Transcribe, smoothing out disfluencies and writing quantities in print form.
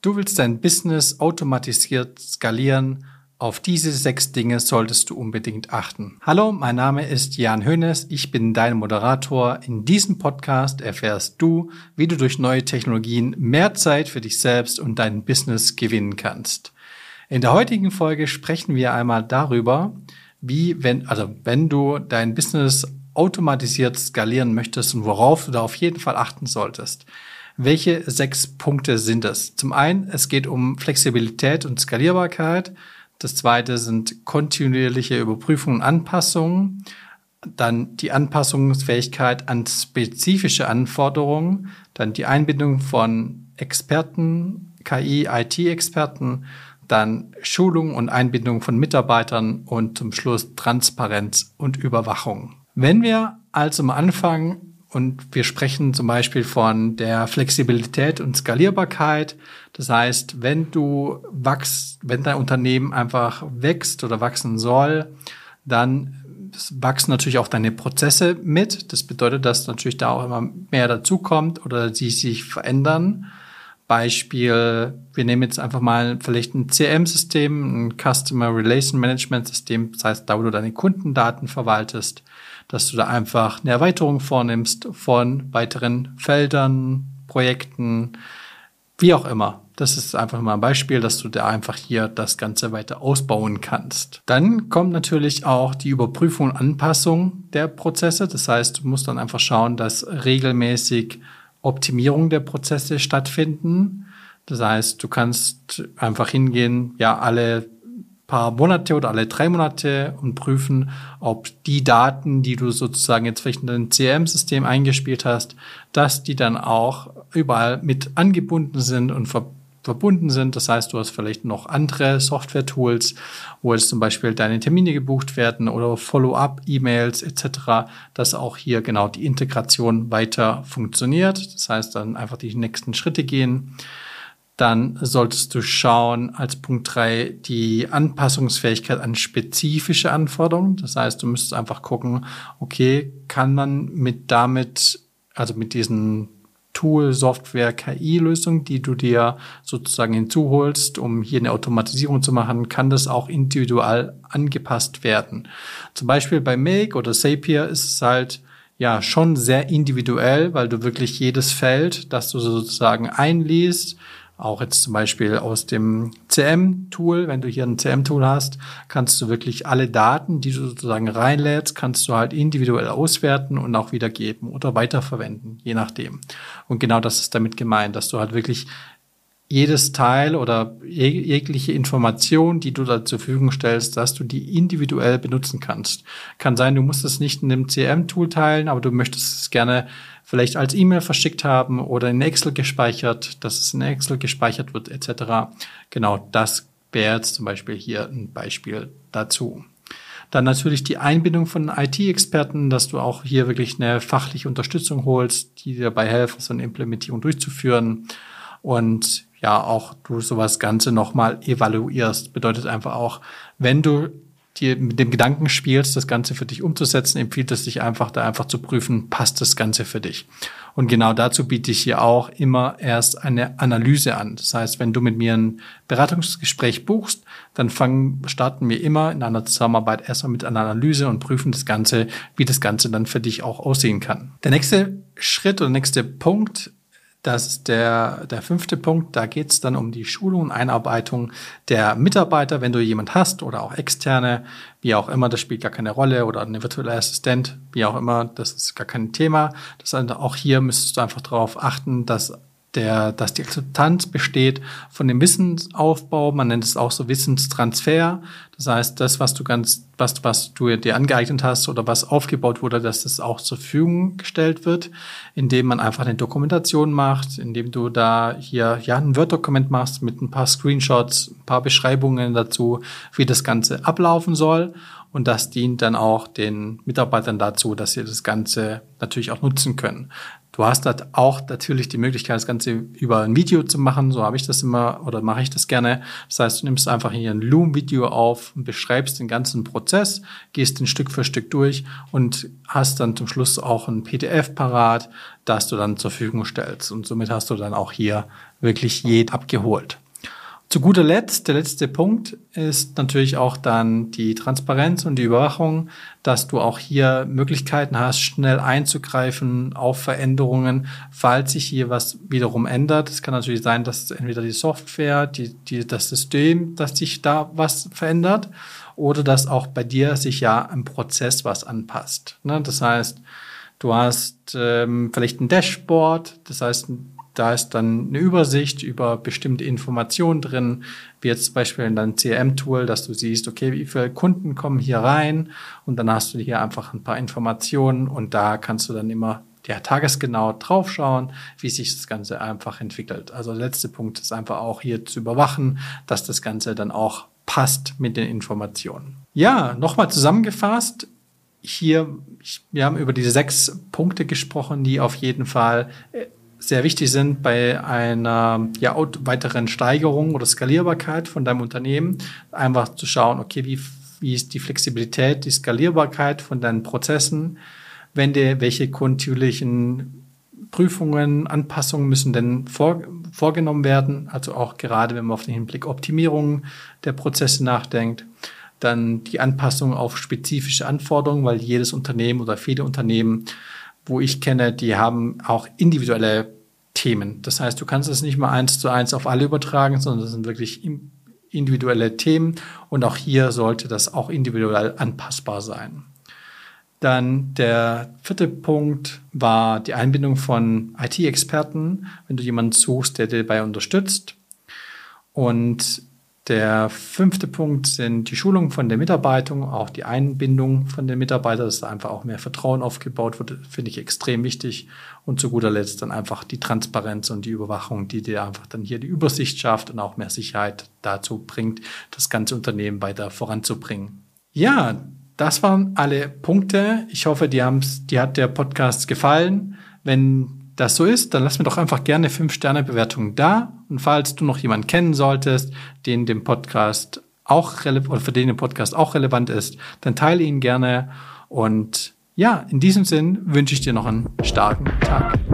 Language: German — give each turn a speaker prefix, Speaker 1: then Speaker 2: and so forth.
Speaker 1: Du willst dein Business automatisiert skalieren. Auf diese 6 Dinge solltest du unbedingt achten. Hallo, mein Name ist Jan Hoeneß. Ich bin dein Moderator. In diesem Podcast erfährst du, wie du durch neue Technologien mehr Zeit für dich selbst und dein Business gewinnen kannst. In der heutigen Folge sprechen wir einmal darüber, wenn du dein Business automatisiert skalieren möchtest und worauf du da auf jeden Fall achten solltest. Welche 6 Punkte sind es? Zum einen, es geht um Flexibilität und Skalierbarkeit. Das zweite sind kontinuierliche Überprüfungen und Anpassungen. Dann die Anpassungsfähigkeit an spezifische Anforderungen. Dann die Einbindung von Experten, KI, IT-Experten. Dann Schulung und Einbindung von Mitarbeitern und zum Schluss Transparenz und Überwachung. Wenn wir also am Anfang und wir sprechen zum Beispiel von der Flexibilität und Skalierbarkeit. Das heißt, wenn dein Unternehmen einfach wächst oder wachsen soll, dann wachsen natürlich auch deine Prozesse mit. Das bedeutet, dass natürlich da auch immer mehr dazukommt oder die sich verändern. Beispiel, wir nehmen jetzt einfach mal vielleicht ein CRM-System, ein Customer Relation Management System, das heißt, da wo du deine Kundendaten verwaltest, dass du da einfach eine Erweiterung vornimmst von weiteren Feldern, Projekten, wie auch immer. Das ist einfach mal ein Beispiel, dass du da einfach hier das Ganze weiter ausbauen kannst. Dann kommt natürlich auch die Überprüfung und Anpassung der Prozesse. Das heißt, du musst dann einfach schauen, dass regelmäßig Optimierung der Prozesse stattfinden. Das heißt, du kannst einfach hingehen, alle paar Monate oder alle 3 Monate und prüfen, ob die Daten, die du sozusagen jetzt vielleicht in dein CRM-System eingespielt hast, dass die dann auch überall mit angebunden sind und verbunden sind. Das heißt, du hast vielleicht noch andere Software-Tools, wo jetzt zum Beispiel deine Termine gebucht werden oder Follow-up-E-Mails etc., dass auch hier genau die Integration weiter funktioniert. Das heißt, dann einfach die nächsten Schritte gehen. Dann solltest du schauen, als Punkt 3, die Anpassungsfähigkeit an spezifische Anforderungen. Das heißt, du müsstest einfach gucken, okay, kann man mit diesen Tool, Software, KI-Lösung, die du dir sozusagen hinzuholst, um hier eine Automatisierung zu machen, kann das auch individuell angepasst werden. Zum Beispiel bei Make oder Zapier ist es halt schon sehr individuell, weil du wirklich jedes Feld, das du sozusagen einliest, auch jetzt zum Beispiel aus dem CM-Tool, wenn du hier ein CM-Tool hast, kannst du wirklich alle Daten, die du sozusagen reinlädst, kannst du halt individuell auswerten und auch wiedergeben oder weiterverwenden, je nachdem. Und genau das ist damit gemeint, dass du halt wirklich jedes Teil oder jegliche Information, die du da zur Verfügung stellst, dass du die individuell benutzen kannst. Kann sein, du musst es nicht in dem CM-Tool teilen, aber du möchtest es gerne vielleicht als E-Mail verschickt haben oder in Excel gespeichert, dass es in Excel gespeichert wird etc. Genau, das wäre jetzt zum Beispiel hier ein Beispiel dazu. Dann natürlich die Einbindung von IT-Experten, dass du auch hier wirklich eine fachliche Unterstützung holst, die dir dabei helfen, so eine Implementierung durchzuführen. Und auch du sowas Ganze nochmal evaluierst. Bedeutet einfach auch, wenn du dir mit dem Gedanken spielst, das Ganze für dich umzusetzen, empfiehlt es sich einfach, da einfach zu prüfen, passt das Ganze für dich. Und genau dazu biete ich hier auch immer erst eine Analyse an. Das heißt, wenn du mit mir ein Beratungsgespräch buchst, dann starten wir immer in einer Zusammenarbeit erstmal mit einer Analyse und prüfen das Ganze, wie das Ganze dann für dich auch aussehen kann. Der nächste Schritt oder nächste Punkt, das ist der 5. Punkt, da geht es dann um die Schulung und Einarbeitung der Mitarbeiter, wenn du jemand hast oder auch externe, wie auch immer, das spielt gar keine Rolle oder eine virtuelle Assistent, wie auch immer, das ist gar kein Thema. Das heißt, auch hier müsstest du einfach darauf achten, dass die Akzeptanz besteht von dem Wissensaufbau, man nennt es auch so Wissenstransfer. Das heißt, das, was du dir angeeignet hast oder was aufgebaut wurde, dass das auch zur Verfügung gestellt wird, indem man einfach eine Dokumentation macht, indem du da hier ein Word-Dokument machst mit ein paar Screenshots, ein paar Beschreibungen dazu, wie das Ganze ablaufen soll. Und das dient dann auch den Mitarbeitern dazu, dass sie das Ganze natürlich auch nutzen können. Du hast da auch natürlich die Möglichkeit, das Ganze über ein Video zu machen. So habe ich das immer oder mache ich das gerne. Das heißt, du nimmst einfach hier ein Loom-Video auf und beschreibst den ganzen Prozess Prozess, gehst den Stück für Stück durch und hast dann zum Schluss auch ein PDF parat, das du dann zur Verfügung stellst. Und somit hast du dann auch hier wirklich jeden abgeholt. Zu guter Letzt, der letzte Punkt ist natürlich auch dann die Transparenz und die Überwachung, dass du auch hier Möglichkeiten hast, schnell einzugreifen auf Veränderungen, falls sich hier was wiederum ändert. Es kann natürlich sein, dass entweder die Software, das System, dass sich da was verändert oder dass auch bei dir sich ja im Prozess was anpasst. Das heißt, du hast vielleicht ein Dashboard, das heißt, da ist dann eine Übersicht über bestimmte Informationen drin, wie jetzt zum Beispiel in deinem CRM-Tool, dass du siehst, okay, wie viele Kunden kommen hier rein und dann hast du hier einfach ein paar Informationen und da kannst du dann immer tagesgenau draufschauen, wie sich das Ganze einfach entwickelt. Also der letzte Punkt ist einfach auch hier zu überwachen, dass das Ganze dann auch passt mit den Informationen. Ja, nochmal zusammengefasst. Wir haben über diese 6 Punkte gesprochen, die auf jeden Fall sehr wichtig sind bei einer weiteren Steigerung oder Skalierbarkeit von deinem Unternehmen. Einfach zu schauen, okay, wie ist die Flexibilität, die Skalierbarkeit von deinen Prozessen, welche kontinuierlichen Prüfungen, Anpassungen müssen denn vorgenommen werden, also auch gerade, wenn man auf den Hinblick Optimierung der Prozesse nachdenkt. Dann die Anpassung auf spezifische Anforderungen, weil jedes Unternehmen oder viele Unternehmen, wo ich kenne, die haben auch individuelle Themen. Das heißt, du kannst es nicht mal 1:1 auf alle übertragen, sondern das sind wirklich individuelle Themen und auch hier sollte das auch individuell anpassbar sein. Dann der 4. Punkt war die Einbindung von IT-Experten, wenn du jemanden suchst, der dir dabei unterstützt. Und der 5. Punkt sind die Schulung von der Mitarbeiter, auch die Einbindung von den Mitarbeitern, dass da einfach auch mehr Vertrauen aufgebaut wird, finde ich extrem wichtig. Und zu guter Letzt dann einfach die Transparenz und die Überwachung, die dir einfach dann hier die Übersicht schafft und auch mehr Sicherheit dazu bringt, das ganze Unternehmen weiter voranzubringen. Ja, das waren alle Punkte. Ich hoffe, dir hat der Podcast gefallen. Wenn das so ist, dann lass mir doch einfach gerne 5-Sterne-Bewertungen da. Und falls du noch jemanden kennen solltest, für den der Podcast auch relevant ist, dann teile ihn gerne. Und ja, in diesem Sinn wünsche ich dir noch einen starken Tag.